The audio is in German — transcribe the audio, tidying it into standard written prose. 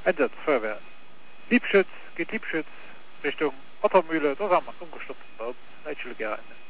Einsatz, Feuerwehr. Liebschütz, geht Liebschütz Richtung Ottermühle, da haben wir umgestopft. Leitschule gerne.